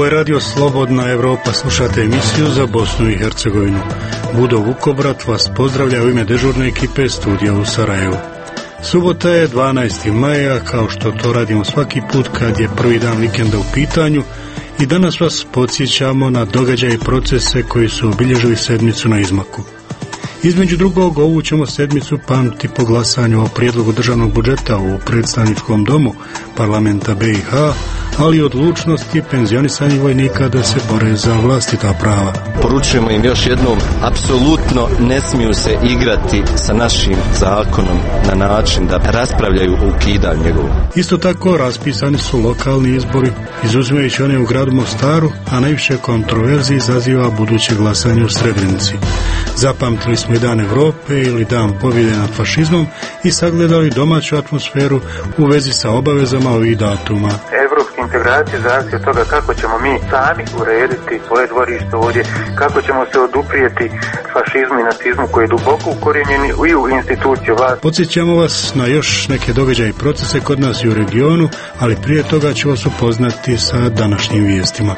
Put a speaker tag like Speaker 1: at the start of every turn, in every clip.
Speaker 1: je Radio Slobodna Evropa, slušate emisiju za Bosnu i Hercegovinu. Budo Vukobrat vas pozdravlja u ime dežurne ekipe studija u Sarajevu. Subota je 12. maja, kao što to radimo svaki put kad je prvi dan vikenda u pitanju, i danas vas podsjećamo na događaje i procese koji su obilježili sedmicu na izmaku. Između drugog, ovu ćemo sedmicu pamtiti po glasanju o prijedlogu državnog budžeta u predstavničkom domu parlamenta BiH, ali i odlučnosti penzionisanih vojnika da se bore za vlastita prava.
Speaker 2: Poručujemo im još jednom, apsolutno ne smiju se igrati sa našim zakonom na način da raspravljaju o ukidanju njegovu.
Speaker 1: Isto tako raspisani su lokalni izbori, izuzimajući one u gradu Mostaru, a najviše kontroverzije izaziva buduće glasanje u Srebrenici. Zapamtili smo i Dan Europe ili Dan pobjede nad fašizmom i sagledali domaću atmosferu u vezi sa obavezama ovih datuma.
Speaker 3: Evropske integracije zavisi od toga kako ćemo mi sami urediti svoje dvorište ovdje, kako ćemo se oduprijeti fašizmu i nacizmu koji je duboko ukorijenjeni i u instituciju vlasti.
Speaker 1: Podsjećamo vas na još neke događaje i procese kod nas i u regionu, ali prije toga ću vas upoznati sa današnjim vijestima.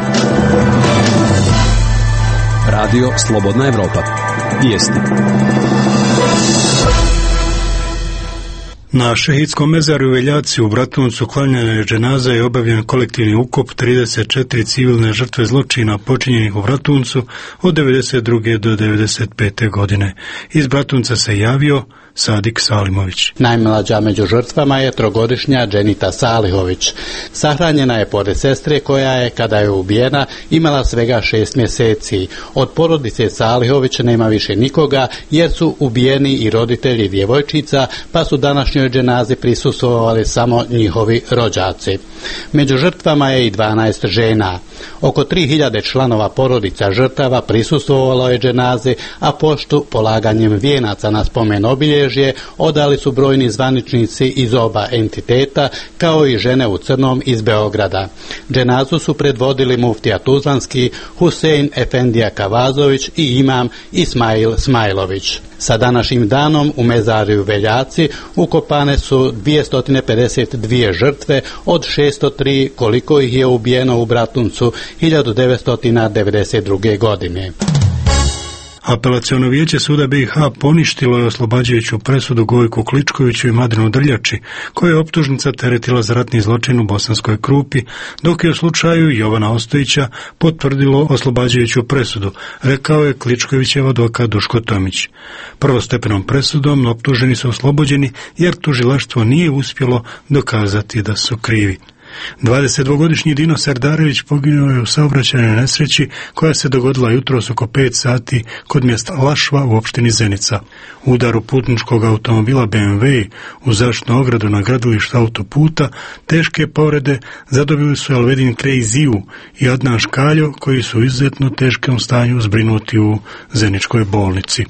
Speaker 4: Radio Slobodna Evropa. Vijesti.
Speaker 1: Na šehidskom mezaru u Veljaci u Bratuncu klanjanje dženaza je obavljen kolektivni ukop 34 civilne žrtve zločina počinjenih u Bratuncu od 1992. do 1995. godine. Iz Bratunca se javio Sadik Salimović.
Speaker 5: Najmlađa među žrtvama je trogodišnja Dženita Salihović. Sahranjena je pored sestre koja je, kada je ubijena, imala svega 6 mjeseci. Od porodice Salihović nema više nikoga jer su ubijeni i roditelji djevojčica, pa su današnjoj dženazi prisustvovali samo njihovi rođaci. Među žrtvama je i 12 žena. Oko 3000 članova porodica žrtava prisustvovalo je dženazi, a poštu polaganjem vijenaca na spomen obilježje odali su brojni zvaničnici iz oba entiteta, kao i žene u crnom iz Beograda. Dženazu su predvodili muftija Tuzlanski, Husein Efendija Kavazović i imam Ismail Smajlović. Sa današnjim danom u mezariju Veljaci ukopane su 252 žrtve od 603 koliko ih je ubijeno u Bratuncu 1992. godine.
Speaker 1: Apelaciono vijeće suda BiH poništilo je oslobađajuću presudu Gojku Kličkoviću i Mladenu Drljači, koja je optužnica teretila za ratni zločin u Bosanskoj Krupi, dok je u slučaju Jovana Ostojića potvrdilo oslobađajuću presudu, rekao je Kličkovićev advokat Duško Tomić. Prvostepenom presudom optuženi su oslobođeni jer tužilaštvo nije uspjelo dokazati da su krivi. 22-godišnji Dino Serdarević poginuo je u saobraćajnoj nesreći koja se dogodila jutros oko 5 sati kod mjesta Lašva u opštini Zenica. U udaru putničkog automobila BMW u zaštitnu ogradu na gradilištu autoputa teške povrede zadobili su Elvedin Krejziju i Adnan Škaljo, koji su u izuzetno teškom stanju zbrinuti u Zeničkoj bolnici.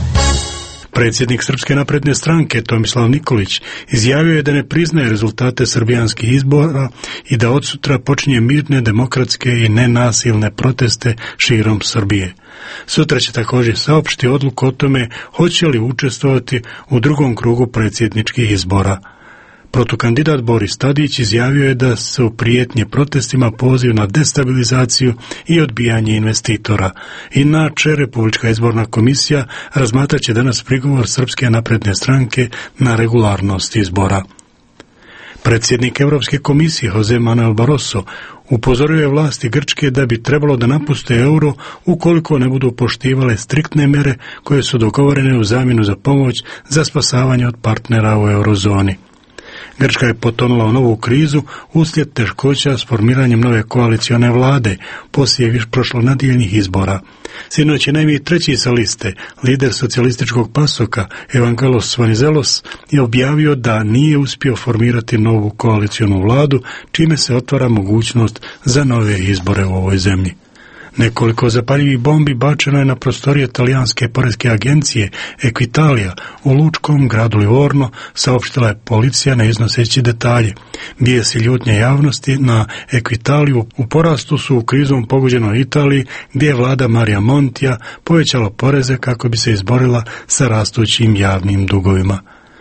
Speaker 1: Predsjednik Srpske napredne stranke Tomislav Nikolić izjavio je da ne priznaje rezultate srbijanskih izbora i da od sutra počinje mirne, demokratske i nenasilne proteste širom Srbije. Sutra će također saopštiti odluku o tome hoće li učestvovati u drugom krugu predsjedničkih izbora. Protukandidat Boris Tadić izjavio je da su prijetnje protestima poziv na destabilizaciju i odbijanje investitora. Inače, Republička izborna komisija razmatrat će danas prigovor Srpske napredne stranke na regularnost izbora. Predsjednik Europske komisije Jose Manuel Barroso upozorio je vlasti Grčke da bi trebalo da napuste euro ukoliko ne budu poštivale striktne mjere koje su dogovorene u zamjenu za pomoć za spasavanje od partnera u eurozoni. Grčka je potonula u novu krizu uslijed teškoća s formiranjem nove koalicione vlade poslije prošlonedjeljnih izbora. Sinoć je najmiji treći sa liste, lider socijalističkog pasoka Evangelos Venizelos, je objavio da nije uspio formirati novu koalicionu vladu, čime se otvara mogućnost za nove izbore u ovoj zemlji. Nekoliko zapaljivih bombi bačeno je na prostorije talijanske poreske agencije Equitalia u lučkom gradu Livorno, saopštila je policija ne iznoseći detalje. Bijes i ljutnje javnosti na Equitaliju u porastu su u krizom pogođenoj Italiji, gdje je vlada Maria Montija povećala poreze kako bi se izborila sa rastućim javnim dugovima.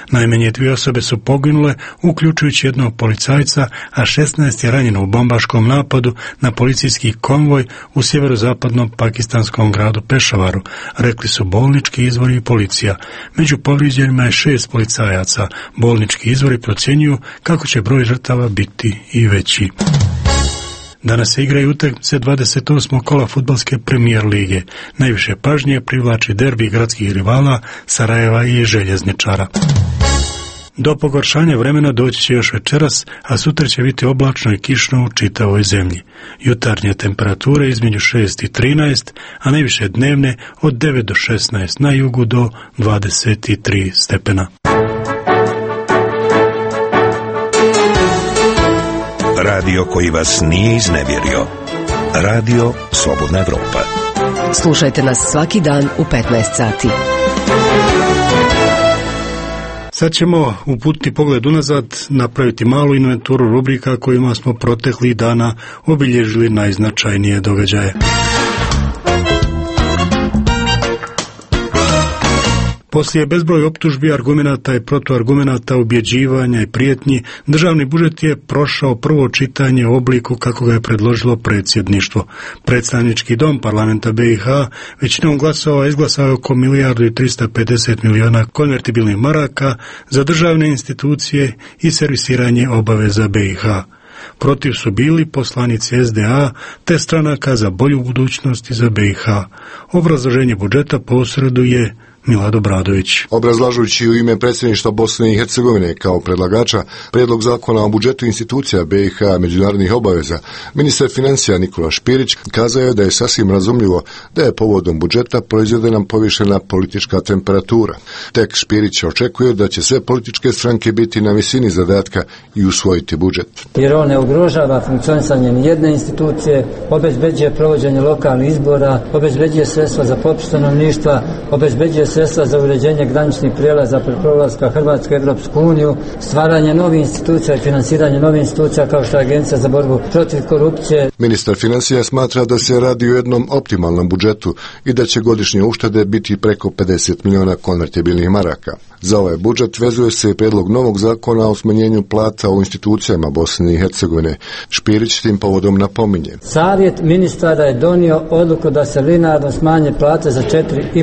Speaker 1: Najmanje 2 osobe su poginule, uključujući jednog policajca, a 16 je ranjeno u bombaškom napadu na policijski konvoj u sjeverozapadnom pakistanskom gradu Pešavaru, rekli su bolnički izvori i policija. Među povrijeđenima je 6 policajaca. Bolnički izvori procjenjuju kako će broj žrtava biti i veći. Danas se igraju utakmice 28. kola fudbalske premijer lige. Najviše pažnje privlači derbi gradskih rivala Sarajeva i Željezničara. Do pogoršanja vremena doći će još večeras, a sutra će biti oblačno i kišno u čitavoj zemlji. Jutarnje temperature između 6 i 13, a najviše dnevne od 9 do 16, na jugu do 23 stepena.
Speaker 6: Radio koji vas nije iznevjerio. Radio Slobodna Evropa.
Speaker 7: Slušajte nas svaki dan u 15 sati.
Speaker 1: Sad ćemo uputiti pogled unazad, napraviti malu inventuru rubrika kojima smo proteklih dana obilježili najznačajnije događaje. Poslije bezbroj optužbi, argumenata i protuargumenata, ubjeđivanja i prijetnji, državni budžet je prošao prvo čitanje u obliku kako ga je predložilo predsjedništvo. Predstavnički dom parlamenta BiH većinom glasova izglasao je oko 1.350.000.000 konvertibilnih maraka za državne institucije i servisiranje obaveza BiH. Protiv su bili poslanici SDA te stranaka za bolju budućnost i za BiH. Obrazloženje budžeta posreduje Milad Obradović.
Speaker 8: Obrazlažući u ime predsjedništva Bosne i Hercegovine kao predlagača prijedlog zakona o budžetu institucija BiH međunarodnih obaveza, ministar financija Nikola Špirić kazao je da je sasvim razumljivo da je povodom budžeta proizvedena povišena politička temperatura. Tek Špirić očekuje da će sve političke stranke biti na visini zadatka i usvojiti budžet.
Speaker 9: Jer on ne ugrožava funkcionisanje nijedne institucije, obezbeđuje provođenje lokalnih izbora, obezbeđuje sredstva za popis stanovništva, obezbeđuje sredstva za uređenje graničnih prijelaza pri prolaska Hrvatske u Europsku uniju, stvaranje novih institucija i finansiranje novih institucija kao što je Agencija za borbu protiv korupcije.
Speaker 8: Ministar financija smatra da se radi o jednom optimalnom budžetu i da će godišnje uštede biti preko 50 milijuna konvertibilnih maraka. Za ovaj budžet vezuje se prijedlog novog zakona o smanjenju plata u institucijama Bosne i Hercegovine. Špirić tim povodom napominje.
Speaker 9: Savjet ministara je donio odluku da se linearno smanje plate za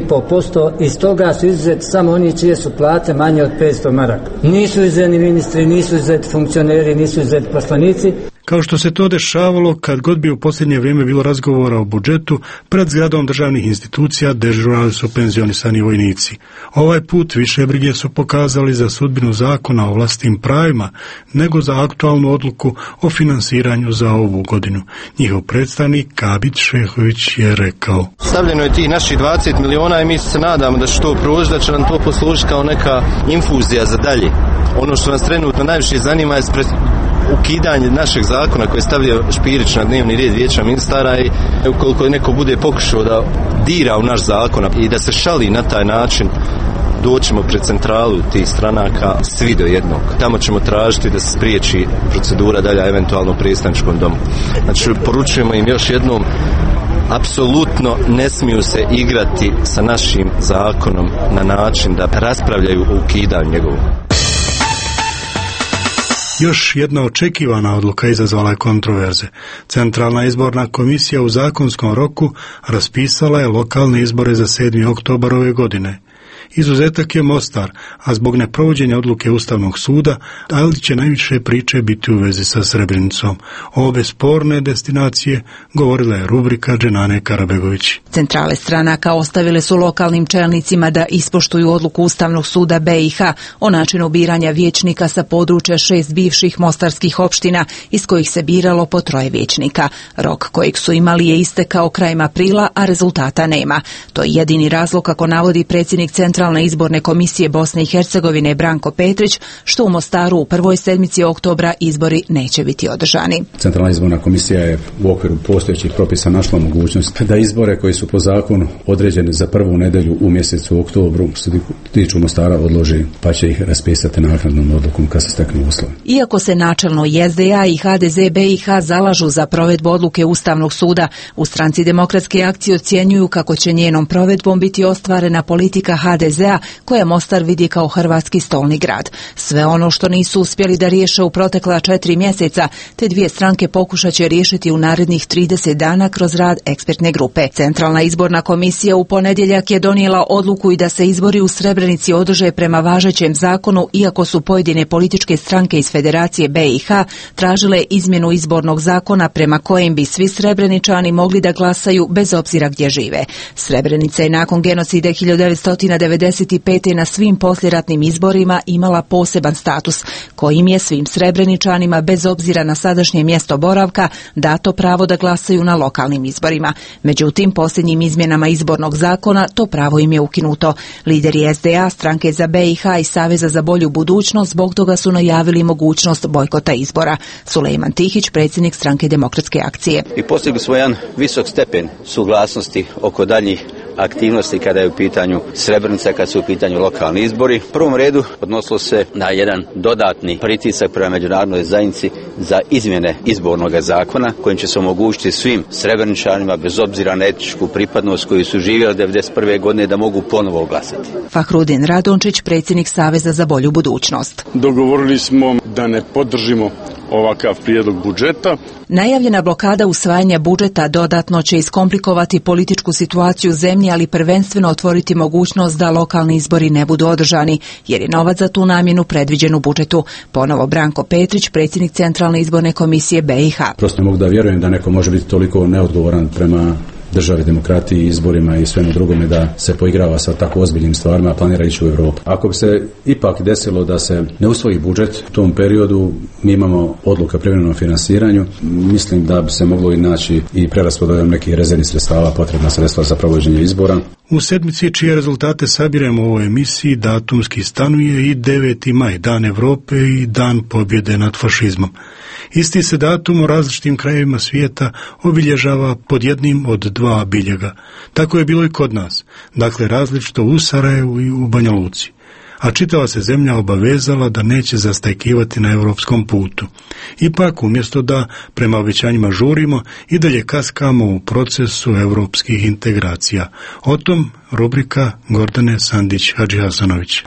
Speaker 9: 4,5% i stoga su izuzeti samo oni čije su plate manje od 500 maraka. Nisu izuzeti ministri, nisu izuzeti funkcioneri, nisu izuzeti poslanici.
Speaker 1: Kao što se to dešavalo kad god bi u posljednje vrijeme bilo razgovora o budžetu, pred zgradom državnih institucija dežurali su penzionisani vojnici. Ovaj put više brige su pokazali za sudbinu zakona o vlastitim pravima nego za aktualnu odluku o finansiranju za ovu godinu. Njihov predstavnik Kabit Šehović je rekao:
Speaker 2: Stavljeno je ti naših 20 miliona i mi se nadamo da će to proći, da će nam to poslužiti kao neka infuzija za dalje. Ono što nas trenutno najviše zanima je ukidanje našeg zakona koji je stavio Špirić na dnevni red vijeća ministara i ukoliko neko bude pokušao da dira u naš zakon i da se šali na taj način, doćemo pred centralu tih stranaka svi do jednog. Tamo ćemo tražiti da se spriječi procedura dalja eventualno u predstavničkom domu. Znači, poručujemo im još jednom, apsolutno ne smiju se igrati sa našim zakonom na način da raspravljaju o ukidanju njegovu.
Speaker 1: Još jedna očekivana odluka izazvala je kontroverze. Centralna izborna komisija u zakonskom roku raspisala je lokalne izbore za 7. oktobar ove godine. Izuzetak je Mostar, a zbog neprovođenja odluke Ustavnog suda, ali će najviše priče biti u vezi sa Srebrenicom. O ove sporne destinacije govorila je rubrika Dženane Karabegović.
Speaker 10: Centrale stranaka ostavile su lokalnim čelnicima da ispoštuju odluku Ustavnog suda BiH o načinu biranja vijećnika sa područja 6 bivših mostarskih opština iz kojih se biralo po 3 vijećnika. Rok kojeg su imali je istekao krajem aprila, a rezultata nema. To je jedini razlog, kako navodi predsjednik Centralne izborne komisije Bosne i Hercegovine Branko Petrić, što u Mostaru u prvoj sedmici oktobra izbori neće biti održani.
Speaker 11: Centralna izborna komisija je u okviru postojećih propisa našla mogućnost da izbore koji su po zakonu određeni za prvu nedjelju u mjesecu oktobru, što se tiču Mostara, odloži, pa će ih raspisati naknadnom odlukom kad se steknu uslovi.
Speaker 10: Iako se načelno i SDA i HDZ BiH zalažu za provedbu odluke Ustavnog suda, u Stranci demokratske akcije ocjenjuju kako će njenom provedbom biti ostvarena politika HDZ HDZ-a koja Mostar vidi kao hrvatski stolni grad. Sve ono što nisu uspjeli da riješe u protekla 4 mjeseca, te dvije stranke pokušat će riješiti u narednih 30 dana kroz rad ekspertne grupe. Centralna izborna komisija u ponedjeljak je donijela odluku i da se izbori u Srebrenici održe prema važećem zakonu, iako su pojedine političke stranke iz Federacije BiH tražile izmjenu izbornog zakona prema kojem bi svi Srebreničani mogli da glasaju bez obzira gdje žive. Srebrenica je nakon genocida 1995. na svim posljeratnim izborima imala poseban status, kojim je svim Srebreničanima bez obzira na sadašnje mjesto boravka dato pravo da glasaju na lokalnim izborima. Međutim, posljednjim izmjenama izbornog zakona to pravo im je ukinuto. Lideri SDA, Stranke za BiH i Saveza za bolju budućnost zbog toga su najavili mogućnost bojkota izbora. Sulejman Tihić, predsjednik Stranke demokratske akcije.
Speaker 12: I postigli smo jedan visok stepen suglasnosti oko daljnjih aktivnosti kada je u pitanju Srebrenica, kada su u pitanju lokalni izbori. U prvom redu odnosilo se na jedan dodatni pritisak prema međunarodnoj zajednici za izmjene izbornog zakona kojim će se omogućiti svim Srebreničanima bez obzira na etničku pripadnost koju su živjeli 1991. godine da mogu ponovo glasati.
Speaker 10: Fahrudin Radončić, predsjednik Saveza za bolju budućnost.
Speaker 13: Dogovorili smo da ne podržimo ovakav prijedlog budžeta.
Speaker 10: Najavljena blokada usvajanja budžeta dodatno će iskomplikovati političku situaciju zemlje, ali prvenstveno otvoriti mogućnost da lokalni izbori ne budu održani, jer je novac za tu namjenu predviđen u budžetu. Ponovo Branko Petrić, predsjednik Centralne izborne komisije BiH.
Speaker 11: Prosto ne mogu da vjerujem da neko može biti toliko neodgovoran prema državi, demokratiji, izborima i svemu drugome da se poigrava sa tako ozbiljnim stvarima, planira ići u Europu. Ako bi se ipak desilo da se ne usvoji budžet u tom periodu, mi imamo odluku o privremenom finansiranju, mislim da bi se moglo i naći i preraspodelom nekih rezervnih sredstava, potrebna sredstva za provođenje izbora.
Speaker 1: U sedmici čije rezultate sabiremo u ovoj emisiji datumski stanuje i 9. maj, Dan Europe i Dan pobjede nad fašizmom. Isti se datum u različitim krajevima svijeta obilježava pod jednim od dva biljega. Tako je bilo i kod nas, dakle različito u Sarajevu i u Banja Luci. A čitava se zemlja obavezala da neće zastajkivati na europskom putu. Ipak, umjesto da prema obećanjima žurimo, i dalje kaskamo u procesu europskih integracija. O tom rubrika Gordane Sandić-Hadžihasanović.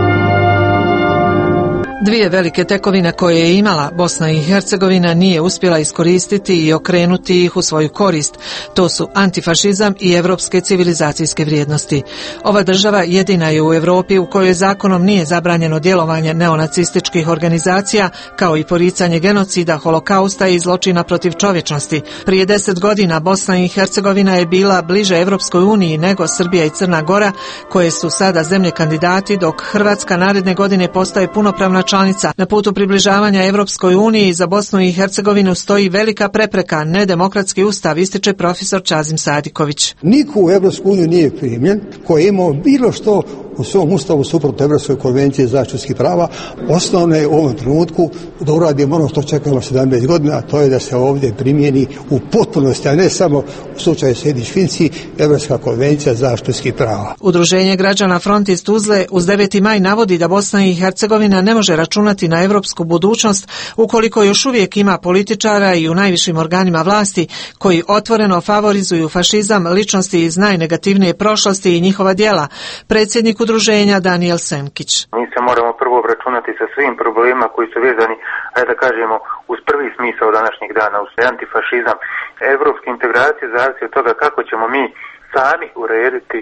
Speaker 14: Dvije velike tekovine koje je imala Bosna i Hercegovina nije uspjela iskoristiti i okrenuti ih u svoju korist. To su antifašizam i evropske civilizacijske vrijednosti. Ova država jedina je u Europi u kojoj zakonom nije zabranjeno djelovanje neonacističkih organizacija, kao i poricanje genocida, holokausta i zločina protiv čovječnosti. Prije 10 godina Bosna i Hercegovina je bila bliže Europskoj uniji nego Srbija i Crna Gora, koje su sada zemlje kandidati, dok Hrvatska naredne godine postaje punopravna članica. Na putu približavanja Europskoj uniji za Bosnu i Hercegovinu stoji velika prepreka, nedemokratski ustav, ističe profesor Čazim Sadiković.
Speaker 15: Niko u Europsku uniju nije primljen koji je imao bilo što u svom ustavu suprotno Evropskoj konvenciji za zaštitu ljudskih prava. Osnovno je u ovom trenutku da uradimo ono što čekamo 17 godina, a to je da se ovdje primjeni u potpunosti, a ne samo u slučaju Sejdić-Finci, Evropska konvencija za zaštitu ljudskih prava.
Speaker 14: Udruženje građana Front iz Tuzle uz 9. maj navodi da Bosna i Hercegovina ne može računati na europsku budućnost ukoliko još uvijek ima političara i u najvišim organima vlasti koji otvoreno favorizuju fašizam, ličnosti iz najnegativnije prošlosti i njihova djela. Predsjednik udruženja Daniel Senkić.
Speaker 3: Mi se moramo prvo obračunati sa svim problemima koji su vezani, ajde da kažemo, uz prvi smisao današnjeg dana, uz antifašizam. Evropske integracije zavisi od toga kako ćemo mi sami urediti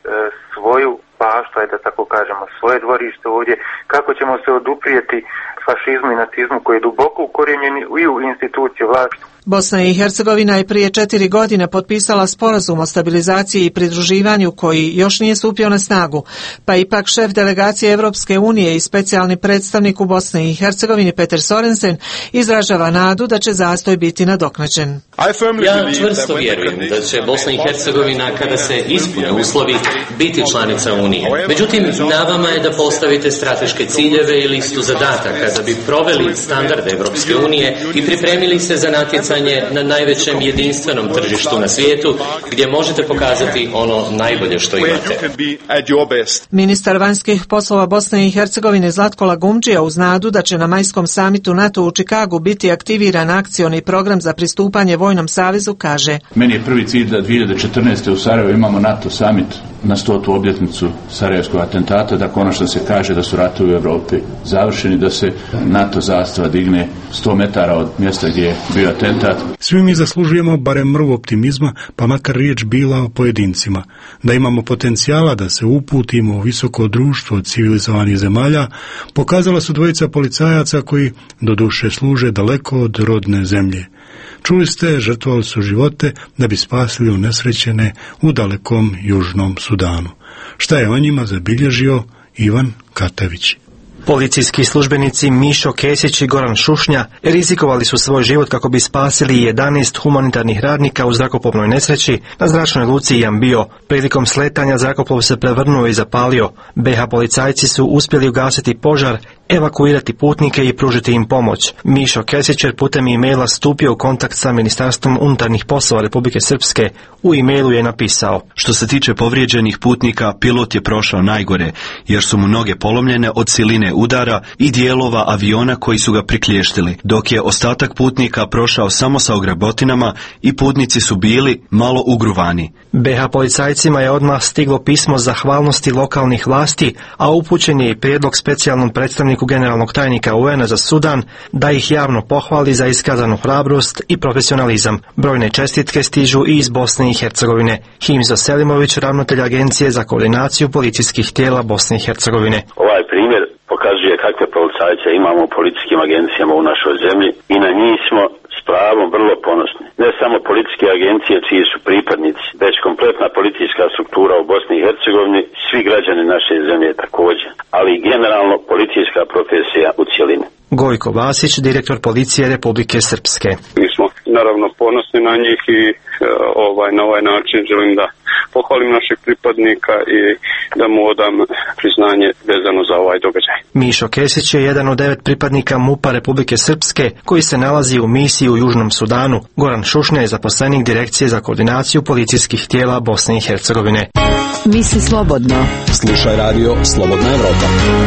Speaker 3: svoju baštu, ajde da tako kažemo, svoje dvorište ovdje, kako ćemo se oduprijeti fašizmu i nacizmu koji je duboko ukorijenjeni i u institucije vlasti.
Speaker 14: Bosna i Hercegovina je prije 4 godine potpisala sporazum o stabilizaciji i pridruživanju koji još nije stupio na snagu, pa ipak šef delegacije Europske unije i specijalni predstavnik u Bosni i Hercegovini Peter Sorensen izražava nadu da će zastoj biti nadoknađen.
Speaker 16: Ja čvrsto vjerujem da će Bosna i Hercegovina, kada se ispune uslovi, biti članica Unije. Međutim, na vama je da postavite strateške ciljeve i listu zadataka da bi proveli standarde Europske unije i pripremili se za natjecanje na najvećem jedinstvenom tržištu na svijetu, gdje možete pokazati ono najbolje što imate.
Speaker 14: Ministar vanjskih poslova Bosne i Hercegovine Zlatko Lagumdžija uz nadu da će na majskom samitu NATO u Čikagu biti aktiviran akcioni program za pristupanje vojnom savezu kaže:
Speaker 17: Meni je prvi cilj da 2014. u Sarajevu imamo NATO samit na 100. obljetnicu Sarajevskog atentata, da konačno se kaže da su ratovi u Europi završeni, da se NATO zastava digne 100 metara od mjesta gdje je bio atentat.
Speaker 1: Svi mi zaslužujemo barem mrvu optimizma, pa makar riječ bila o pojedincima. Da imamo potencijala da se uputimo u visoko društvo od civilizovanih zemalja, pokazala su dvojica policajaca koji doduše služe daleko od rodne zemlje. Čuli ste, žrtvovali su živote da bi spasili unesrećene u dalekom Južnom Sudanu. Šta je o njima zabilježio Ivan Katević?
Speaker 18: Policijski službenici Mišo Kesić i Goran Šušnja rizikovali su svoj život kako bi spasili 11 humanitarnih radnika u zrakoplovnoj nesreći na zračnoj luci Jambio. Prilikom sletanja zrakoplov se prevrnuo i zapalio. BiH policajci su uspjeli ugasiti požar, evakuirati putnike i pružiti im pomoć. Mišo Kesić je putem e-maila stupio u kontakt sa Ministarstvom unutarnjih poslova Republike Srpske. U e-mailu je napisao:
Speaker 19: Što se tiče povrijeđenih putnika, pilot je prošao najgore, jer su mu noge polomljene od siline udara i dijelova aviona koji su ga priklještili, dok je ostatak putnika prošao samo sa ogrebotinama i putnici su bili malo ugruvani.
Speaker 18: BiH policajcima je odmah stiglo pismo zahvalnosti lokalnih vlasti, a upućen je i prijedlog specijalnom predstavniku generalnog tajnika UN-a za Sudan da ih javno pohvali za iskazanu hrabrost i profesionalizam. Brojne čestitke stižu i iz Bosne i Hercegovine. Himzo Selimović, ravnatelj Agencije za koordinaciju policijskih tijela Bosne i Hercegovine.
Speaker 20: Ovaj primjer pokazuje kakve policajce imamo u policijskim agencijama u našoj zemlji i na njih smo s pravom vrlo ponosni. Ne samo policijske agencije čiji su pripadnici, već kompletna policijska struktura u Bosni i Hercegovini, svi građani naše zemlje također, ali i generalno policijska profesija u cjelini.
Speaker 18: Gojko Vasić, direktor policije Republike Srpske.
Speaker 21: Mi smo naravno ponosni na njih i na ovaj način želim da pohvalim naših pripadnika i da mu odam priznanje vezano za ovaj događaj.
Speaker 18: Mišo Kesić je jedan od 9 pripadnika MUP-a Republike Srpske koji se nalazi u misiji u Južnom Sudanu. Goran Šušnja je zaposlenik Direkcije za koordinaciju policijskih tijela Bosne i Hercegovine.
Speaker 7: Misli slobodno.
Speaker 4: Slušaj radio Slobodna Evropa.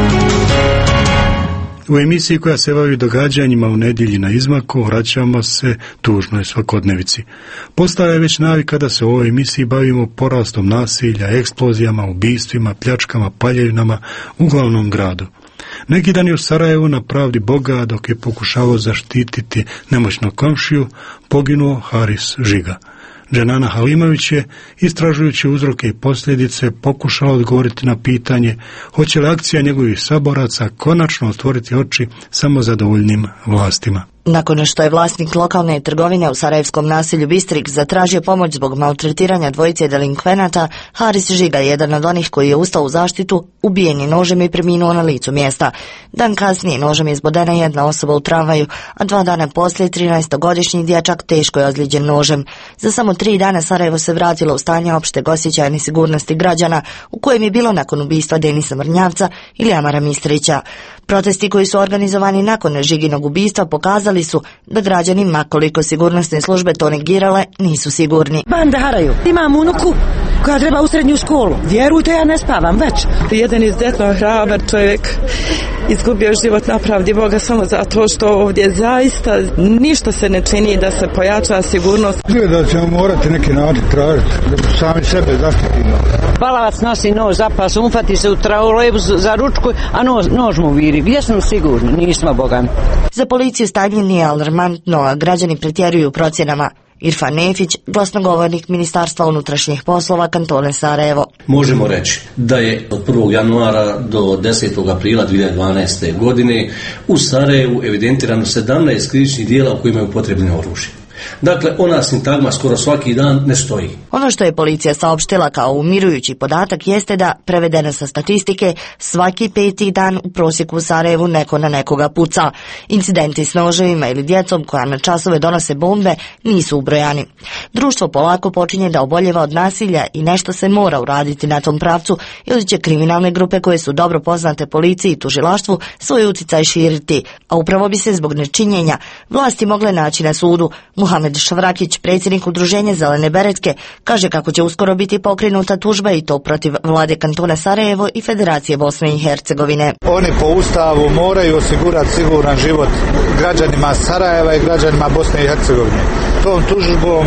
Speaker 1: U emisiji koja se bavi događanjima u nedjelji na izmaku vraćamo se tužnoj svakodnevici. Postala je već navika da se u ovoj emisiji bavimo porastom nasilja, eksplozijama, ubistvima, pljačkama, paljevinama u glavnom gradu. Neki dan je u Sarajevu na pravdi Boga, dok je pokušavao zaštititi nemoćnog komšiju, poginuo Haris Žiga. Dženana Halimović je, istražujući uzroke i posljedice, pokušala odgovoriti na pitanje hoće li akcija njegovih saboraca konačno otvoriti oči samozadovoljnim vlastima.
Speaker 22: Nakon što je vlasnik lokalne trgovine u sarajevskom naselju Bistrik zatražio pomoć zbog maltretiranja dvojice delinkvenata, Haris Žiga, jedan od onih koji je ustao u zaštitu, ubijen je nožem i preminuo na licu mjesta. Dan kasnije nožem je izbodena jedna osoba u tramvaju, a 2 dana poslije 13-godišnji dječak teško je ozlijeđen nožem. Za samo 3 dana Sarajevo se vratilo u stanje opšteg osjećaja nesigurnosti građana, u kojem je bilo nakon ubistva Denisa Mrnjavca ili Amara Mistrića. Protesti koji su organizovani nakon Žiginog ubistva pokazali su da građani, makoliko sigurnosne službe to negirale, nisu sigurni.
Speaker 23: Bande haraju. Imam unuku koja treba u srednju školu. Vjerujte, ja ne spavam već.
Speaker 24: Jedan izuzetno hrabar čovjek izgubio život na pravdi Boga samo zato što ovdje zaista ništa se ne čini da se pojača sigurnost.
Speaker 25: Da ćemo morati neki način tražiti da sami sebe zaštitimo.
Speaker 23: Balavac nosi nož za pas, umfati se u traulebu za ručku, a nož mu viri. Gdje smo sigurni? Nismo bogami.
Speaker 22: Za policiju stanje nije alarmantno, a građani pretjeruju procjenama. Irfan Nefić, glasnogovornik Ministarstva unutrašnjih poslova kantona Sarajevo.
Speaker 26: Možemo reći da je od 1. januara do 10. aprila 2012. godine u Sarajevu evidentirano 17 krivičnih djela u kojima je upotrebljeno oružje. Dakle, ona sintagma skoro svaki dan ne stoji.
Speaker 22: Ono što je policija saopštila kao umirujući podatak jeste da, prevedeno sa statistike, svaki 5. dan u prosjeku u Sarajevu neko na nekoga puca. Incidenti s noževima ili djecom koja na časove donose bombe nisu ubrojani. Društvo polako počinje da oboljeva od nasilja i nešto se mora uraditi na tom pravcu, ili će kriminalne grupe koje su dobro poznate policiji i tužilaštvu svoj utjecaj širiti, a upravo bi se zbog nečinjenja vlasti mogle naći na sudu. Muhamed Šavrakić, predsjednik udruženja Zelene beretke, kaže kako će uskoro biti pokrenuta tužba i to protiv vlade kantona Sarajevo i Federacije Bosne i Hercegovine.
Speaker 27: Oni po Ustavu moraju osigurati siguran život građanima Sarajeva i građanima Bosne i Hercegovine. Tom tužbom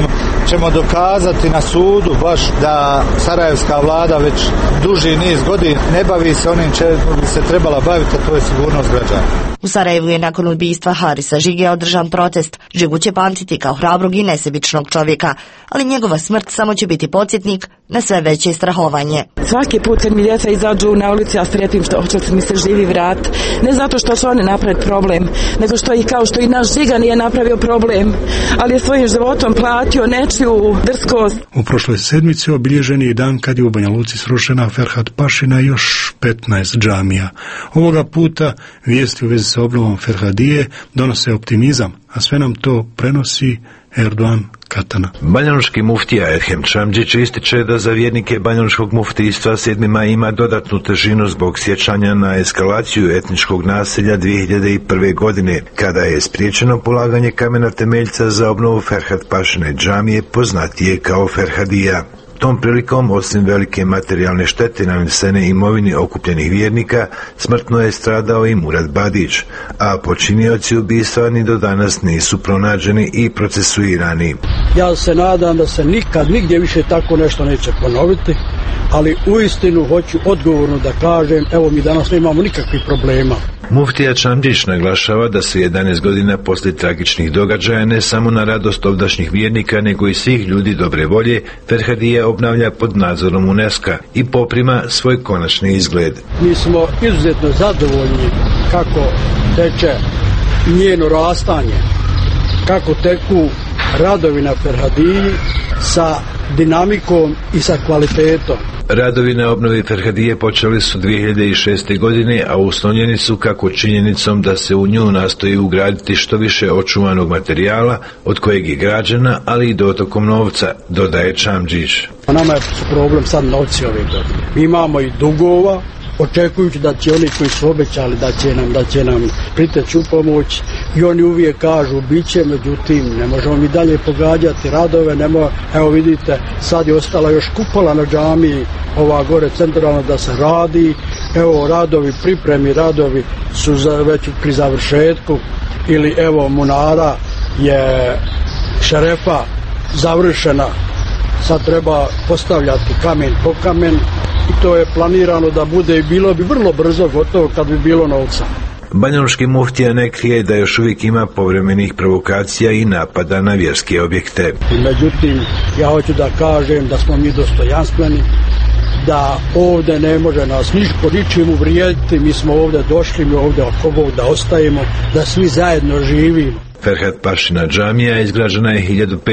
Speaker 27: ćemo dokazati na sudu baš da sarajevska vlada već duži niz godina ne bavi se onim čemu bi se trebala baviti, a to je sigurnost građana.
Speaker 22: U Sarajevu je nakon ubistva Harisa Žige održan protest. Žigu će pamtiti kao hrabrog i nesebičnog čovjeka, ali njegova smrt samo će biti podsjetnik na sve veće strahovanje.
Speaker 24: Svaki put kad mi djeca izađu na ulici, ja strepim što hoće mi se živi vrat. Ne zato što su oni napravili problem, nego što i kao što i naš Žiga nije napravio problem, ali je svojim životom platio nečiju drskost.
Speaker 1: U prošloj sedmici obilježen je dan kad je u Banja Luci srušena Ferhat Pašina i još 15 džamija. Ovoga puta vijesti u vezi sa obnovom Ferhadije donose optimizam, a sve nam to prenosi Erdogan Katana.
Speaker 2: Banjalučki muftija Erhem Čamđić ističe da za vjernike banjalučkog muftijstva 7. maj ima dodatnu težinu zbog sjećanja na eskalaciju etničkog nasilja 2001. godine, kada je spriječeno polaganje kamena temeljca za obnovu Ferhat Pašine džamije, poznatije kao Ferhadija. Tom prilikom, osim velike materijalne štete nanesene imovini okupljenih vjernika, smrtno je stradao i Murad Badić, a počinioci ubistva ni do danas nisu pronađeni i procesuirani.
Speaker 5: Ja se nadam da se nikad nigdje više tako nešto neće ponoviti, ali uistinu hoću odgovorno da kažem, evo mi danas nemamo nikakvih problema.
Speaker 2: Muftija Čamđić naglašava da se 11 godina poslije tragičnih događaja ne samo na radost ovdašnjih vjernika, nego i svih ljudi dobre volje, Ferhadija obnavlja pod nadzorom UNESCO i poprima svoj konačni izgled.
Speaker 5: Mi smo izuzetno zadovoljni kako teče njeno rastanje, kako teku radovi na Ferhadiji sa dinamikom i sa kvalitetom.
Speaker 2: Radovi na obnovi Ferhadije počeli su 2006. godine, a uslovljeni su kako činjenicom da se u nju nastoji ugraditi što više očuvanog materijala od kojeg je građena, ali i dotokom novca, dodaje Čamđić.
Speaker 5: Nama je problem sad novci ove godine. Mi imamo i dugova, očekujući da će oni koji su obećali da će nam priteći u pomoć, i oni uvijek kažu bit će, međutim ne možemo mi dalje pogađati radove, evo vidite, sad je ostala još kupola na džamiji, ova gore centralno da se radi, evo radovi, pripremi radovi su već pri završetku, ili evo munara je šerefa završena, sad treba postavljati kamen po kamen i to je planirano da bude i bilo bi vrlo brzo gotovo kad bi bilo novca.
Speaker 2: Banjalučki muftija ne krije da još uvijek ima povremenih provokacija i napada na vjerske objekte.
Speaker 5: Međutim, ja hoću da kažem da smo mi dostojanstveni, da ovdje ne može nas ništa ničim uvrijediti, mi smo ovdje došli, mi ovdje oko Bog da ostajemo, da svi zajedno živimo.
Speaker 2: Ferhat Pašina džamija izgrađena je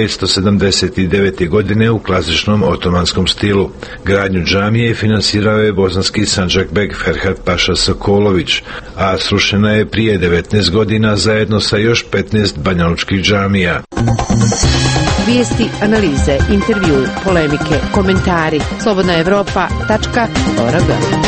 Speaker 2: 1579. godine u klasičnom otomanskom stilu. Gradnju džamije finansirao je bosanski Sandžakbek Ferhat Paša Sokolović, a srušena je prije 19 godina zajedno sa još 15 banjalučkih džamija.
Speaker 6: Vijesti, analize, intervju, polemike, komentari. slobodnaevropa.org.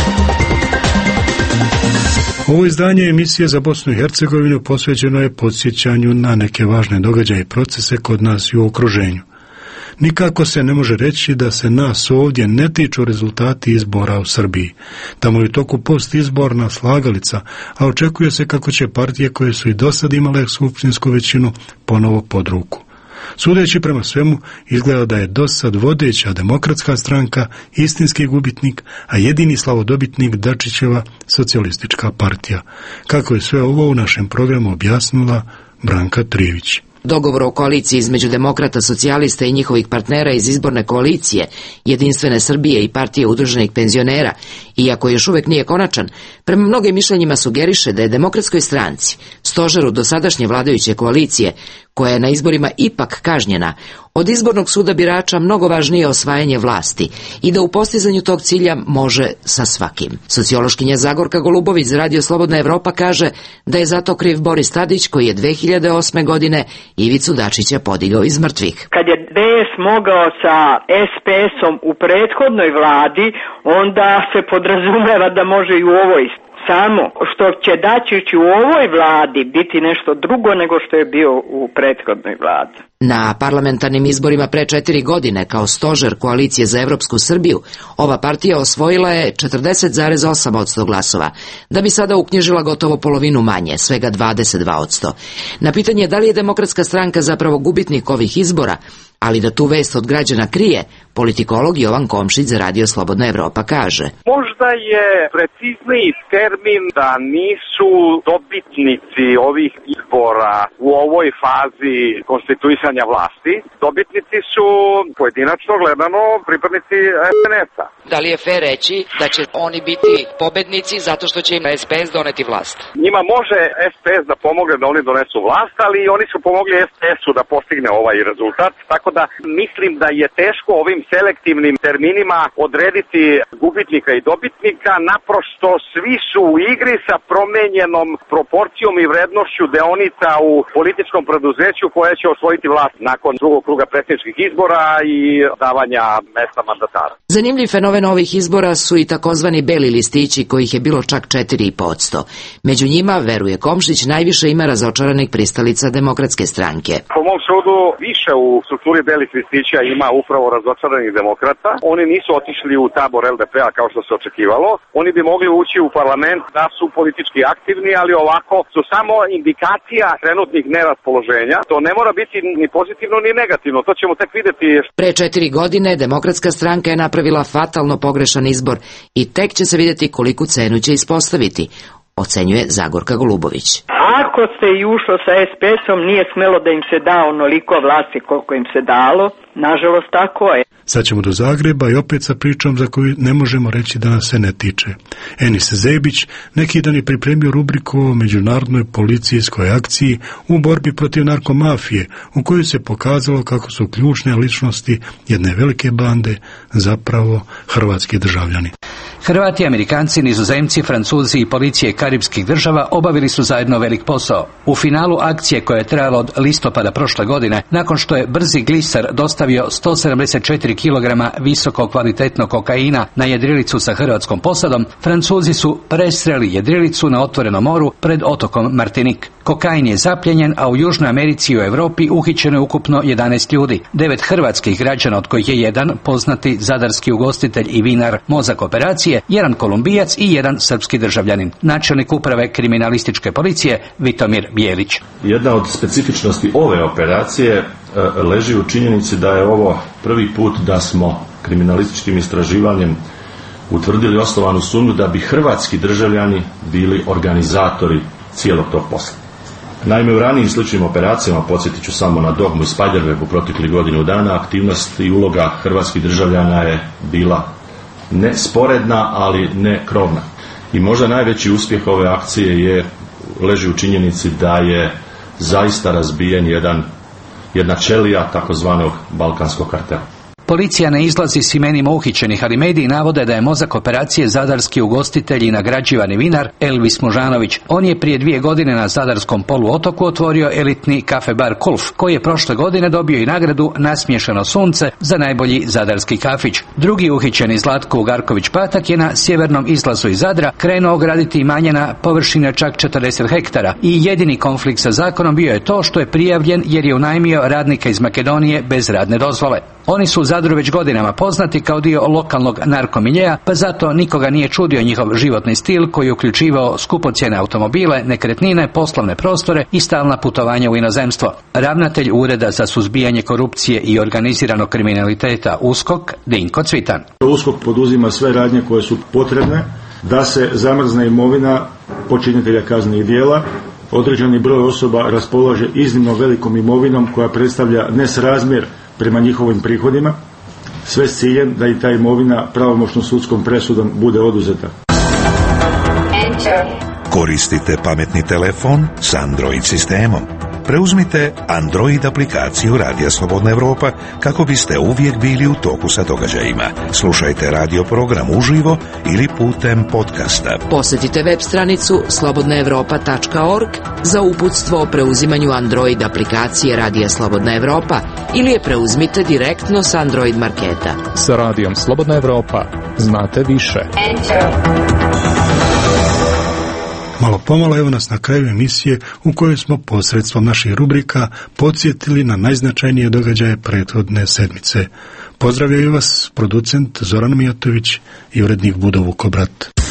Speaker 1: Ovo izdanje emisije za Bosnu i Hercegovinu posvećeno je podsjećanju na neke važne događaje i procese kod nas i u okruženju. Nikako se ne može reći da se nas ovdje ne tiču rezultati izbora u Srbiji. Tamo je u toku postizborna slagalica, a očekuje se kako će partije koje su i dosad imale skupštinsku većinu ponovo pod ruku. Sudeći prema svemu, izgleda da je dosad vodeća Demokratska stranka istinski gubitnik, a jedini slavodobitnik Dačićeva Socijalistička partija. Kako je sve ovo u našem programu objasnila Branka Trijević.
Speaker 8: Dogovor o koaliciji između demokrata, socijalista i njihovih partnera iz izborne koalicije, Jedinstvene Srbije i Partije udruženih penzionera, iako još uvijek nije konačan, prema mnogim mišljenjima sugeriše da je Demokratskoj stranci, stožeru dosadašnje vladajuće koalicije, koja je na izborima ipak kažnjena, od izbornog suda birača mnogo važnije osvajanje vlasti i da u postizanju tog cilja može sa svakim. Sociološkinja Zagorka Golubović za Radio Slobodna Evropa kaže da je zato kriv Boris Tadić, koji je 2008. godine Ivicu Dačića podigao iz mrtvih.
Speaker 9: Kad je DS mogao sa SPS-om u prethodnoj vladi, onda se podrazumeva da može i u ovoj. Samo što će Dačić u ovoj vladi biti nešto drugo nego što je bio u prethodnoj vladi.
Speaker 8: Na parlamentarnim izborima pre 4 godine kao stožer koalicije za Evropsku Srbiju, ova partija osvojila je 40,8% glasova, da bi sada uknjižila gotovo polovinu manje, svega 22%. Na pitanje da li je Demokratska stranka zapravo gubitnik ovih izbora, ali da tu vest od građana krije, politikolog Jovan Komšić za Radio Slobodna Evropa kaže.
Speaker 3: Možda je precizniji termin da nisu dobitnici ovih izbora u ovoj fazi konstituisanja vlasti. Dobitnici su pojedinačno gledano pripadnici SNS-a.
Speaker 8: Da li je fair reći da će oni biti pobednici zato što će im SPS doneti vlast?
Speaker 3: Njima može SPS da pomogne da oni donesu vlast, ali oni su pomogli SPS-u da postigne ovaj rezultat, tako da mislim da je teško ovim selektivnim terminima odrediti gubitnika i dobitnika, naprosto svi su u igri sa promenjenom proporcijom i vrednošću deonica u političkom preduzeću koje će osvojiti vlast nakon drugog kruga predsjedničkih izbora i davanja mesta mandatara.
Speaker 8: Zanimljiv fenomen ovih izbora su i takozvani beli listići, kojih je bilo čak 4,5%. Među njima, veruje Komšić, najviše ima razočaranih pristalica Demokratske stranke.
Speaker 3: Po mom sudu više u strukturi belih listića ima upravo razočaranih demokrata. Oni nisu otišli u tabor LDP-a kao što se očekivalo. Oni bi mogli ući u parlament da su politički aktivni, ali ovako su samo indikacija trenutnih neraspoloženja. To ne mora biti ni pozitivno ni negativno, to ćemo tek vidjeti.
Speaker 8: Pre 4 godine Demokratska stranka je napravila fatalno pogrešan izbor i tek će se vidjeti koliku cenu će ispostaviti, ocenjuje Zagorka Golubović.
Speaker 9: Ako se i ušlo sa SPS-om, nije smelo da im se da onoliko vlasti koliko im se dalo. Nažalost, tako je.
Speaker 1: Sad ćemo do Zagreba i opet sa pričom za koju ne možemo reći da nas se ne tiče. Enis Zebić neki dan je pripremio rubriku o međunarodnoj policijskoj akciji u borbi protiv narkomafije, u kojoj se pokazalo kako su ključne ličnosti jedne velike bande zapravo hrvatski državljani.
Speaker 10: Hrvati, Amerikanci, Nizozemci, Francuzi i policije karipskih država obavili su zajedno velik posao. U finalu akcije koja je trajala od listopada prošle godine, nakon što je brzi glisar dostavio 174 kg visoko kvalitetnog kokaina na jedrilicu sa hrvatskom posadom, Francuzi su presreli jedrilicu na otvorenom moru pred otokom Martinik. Kokain je zapljenjen, a u Južnoj Americi i u Europi uhićeno je ukupno 11 ljudi. 9 hrvatskih građana, od kojih je jedan poznati zadarski ugostitelj i vinar Mozak operacije, jedan Kolumbijac i jedan srpski državljanin. Načelnik uprave kriminalističke policije Vitomir Bijelić.
Speaker 11: Jedna od specifičnosti ove operacije leži u činjenici da je ovo prvi put da smo kriminalističkim istraživanjem utvrdili osnovanu sumnju da bi hrvatski državljani bili organizatori cijelog tog posla. Naime, u ranijim sličnim operacijama, podsjetit ću samo na Dogmu i Spiderweb u proteklih godinu dana, aktivnost i uloga hrvatskih državljana je bila ne sporedna, ali ne krovna. I možda najveći uspjeh ove akcije leži u činjenici da je zaista razbijen jedna ćelija takozvanog balkanskog kartela.
Speaker 10: Policija ne izlazi s imenima uhićenih, ali mediji navode da je Mozak operacije zadarski ugostitelj i nagrađivani vinar Elvis Mužanović. On je prije 2 godine na zadarskom poluotoku otvorio elitni kafe bar Kulf, koji je prošle godine dobio i nagradu Nasmiješeno sunce za najbolji zadarski kafić. Drugi uhićeni Zlatko Ugarković Patak je na sjevernom izlazu iz Zadra krenuo graditi imanje na površine čak 40 hektara i jedini konflikt sa zakonom bio je to što je prijavljen jer je unajmio radnika iz Makedonije bez radne dozvole. Oni su u Zadru već godinama poznati kao dio lokalnog narkomiljeja, pa zato nikoga nije čudio njihov životni stil koji je uključivao skupocjene automobile, nekretnine, poslovne prostore i stalna putovanja u inozemstvo. Ravnatelj Ureda za suzbijanje korupcije i organiziranog kriminaliteta USKOK, Dinko Cvitan.
Speaker 12: USKOK poduzima sve radnje koje su potrebne da se zamrzne imovina počinitelja kaznenih djela. Određeni broj osoba raspolaže iznimno velikom imovinom koja predstavlja nesrazmjer prema njihovim prihodima, sve s ciljem da i ta imovina pravomoćnom sudskom presudom bude oduzeta.
Speaker 13: Koristite pametni telefon s Android sistemom. Preuzmite Android aplikaciju Radija Slobodna Evropa kako biste uvijek bili u toku sa događajima. Slušajte radio program uživo ili putem podcasta.
Speaker 8: Posjetite web stranicu slobodnaevropa.org za uputstvo o preuzimanju Android aplikacije Radija Slobodna Evropa ili je preuzmite direktno s Android marketa.
Speaker 15: Sa Radijom Slobodna Evropa znate više.
Speaker 1: Malo pomalo evo nas na kraju emisije u kojoj smo posredstvom naših rubrika podsjetili na najznačajnije događaje prethodne sedmice. Pozdravljaju vas producent Zoran Mijatović i urednik Budo Vukobrat.